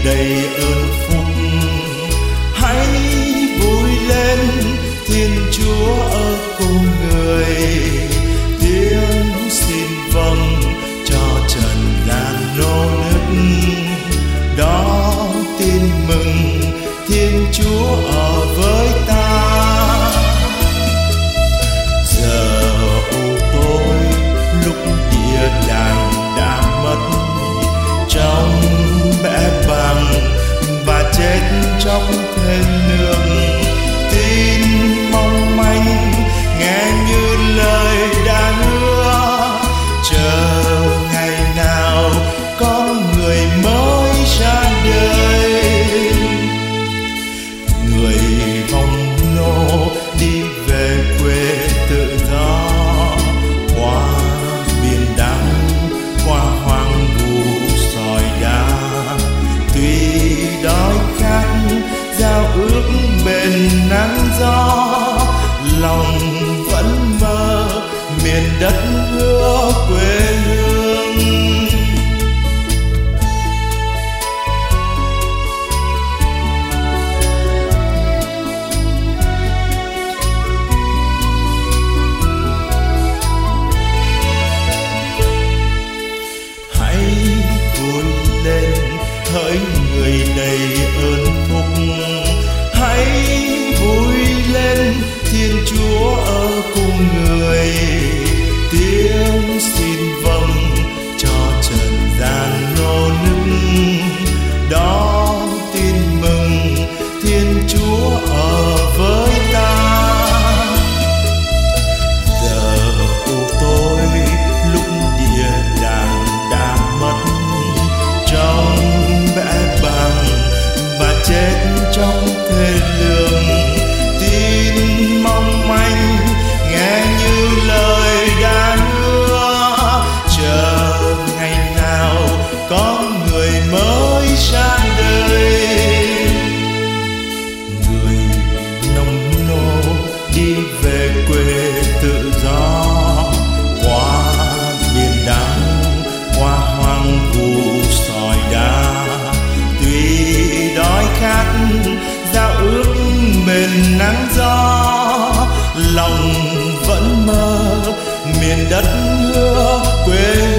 đầy ơn phúc. Hãy vui lên, Thiên Chúa ở cùng người. Tiếng xin vâng cho trần gian nô nức. Đó tin mừng Thiên Chúa ở với ta. Giờ u tối lúc địa đàng đã mất, trong bẽ bàng và chết trong thềm nương. Tin mong manh nghe như lời đã hứa, chờ ngày nào có người mới ra đời. Người vòng nô đi về quê tự do, qua biển đắng, qua hoang vu sỏi đá. Tuy đói khát giao ước bền nắng gió, lòng vẫn mơ miền đất hứa quê hương. Hỡi người đầy ơn phúc, hãy vui lên, Thiên Chúa ở cùng người. Tiếng xin vâng cho trần gian nô nức. Đó tin mừng Thiên Chúa ở với ta. Giờ u tối lúc địa đàng đã mất, trong bẽ bàng và chết trong thê lương. Tin mong manh nghe như lời đã hứa, chờ ngày nào có người mới ra đời. Người nông nô đi về quê tự do, qua biển đắng, qua hoang vu sỏi đá. Tuy đói khát giao ước bền nắng gió, lòng vẫn mơ miền đất hứa quê